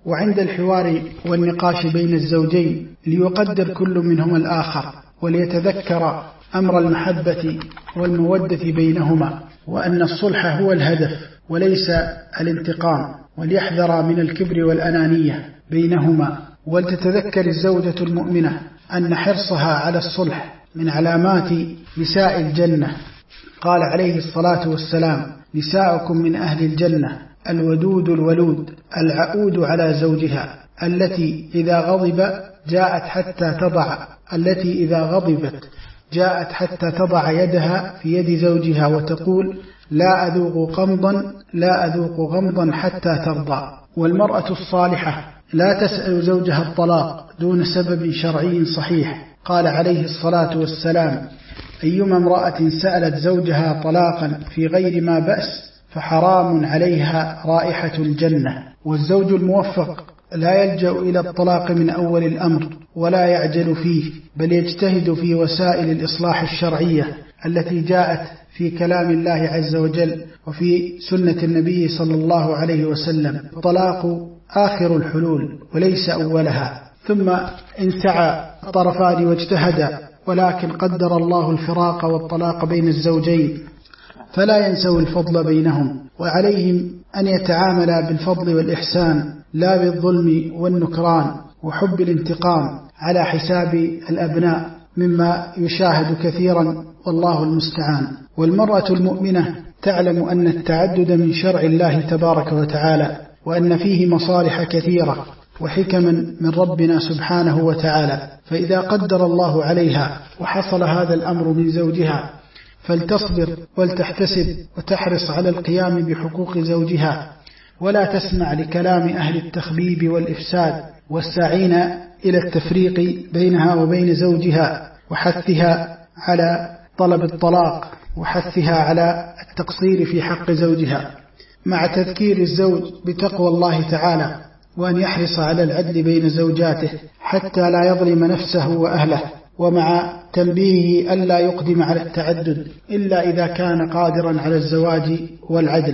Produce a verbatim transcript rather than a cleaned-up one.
وعند الحوار والنقاش بين الزوجين ليقدر كل منهما الآخر وليتذكر أمر المحبة والمودة بينهما، وأن الصلح هو الهدف وليس الانتقام، وليحذر من الكبر والأنانية بينهما. ولتتذكر الزوجة المؤمنة أن حرصها على الصلح من علامات نساء الجنة. قال عليه الصلاة والسلام: نساؤكم من أهل الجنة الودود الولود العؤود على زوجها، التي إذا غضب جاءت حتى تضع التي إذا غضبت جاءت حتى تضع يدها في يد زوجها وتقول: لا أذوق غمضا لا أذوق غمضا حتى ترضى. والمرأة الصالحة لا تسأل زوجها الطلاق دون سبب شرعي صحيح. قال عليه الصلاة والسلام: أيما امرأة سألت زوجها طلاقا في غير ما بأس فحرام عليها رائحة الجنة. والزوج الموفق لا يلجأ إلى الطلاق من أول الأمر ولا يعجل فيه، بل يجتهد في وسائل الإصلاح الشرعية التي جاءت في كلام الله عز وجل وفي سنة النبي صلى الله عليه وسلم. الطلاق آخر الحلول وليس أولها. ثم إن سعى الطرفان واجتهدا ولكن قدر الله الفراق والطلاق بين الزوجين فلا ينسوا الفضل بينهم، وعليهم أن يتعاملا بالفضل والإحسان لا بالظلم والنكران وحب الانتقام على حساب الأبناء، مما يشاهد كثيرا والله المستعان. والمرأة المؤمنة تعلم أن التعدد من شرع الله تبارك وتعالى، وأن فيه مصالح كثيرة وحكما من ربنا سبحانه وتعالى، فإذا قدر الله عليها وحصل هذا الأمر من زوجها فلتصبر ولتحتسب وتحرص على القيام بحقوق زوجها، ولا تسمع لكلام أهل التخبيب والإفساد والساعين إلى التفريق بينها وبين زوجها، وحثها على طلب الطلاق وحثها على التقصير في حق زوجها، مع تذكير الزوج بتقوى الله تعالى، وأن يحرص على العدل بين زوجاته حتى لا يظلم نفسه وأهله، ومع تنبيهه ألا يقدم على التعدد إلا إذا كان قادرا على الزواج والعدل.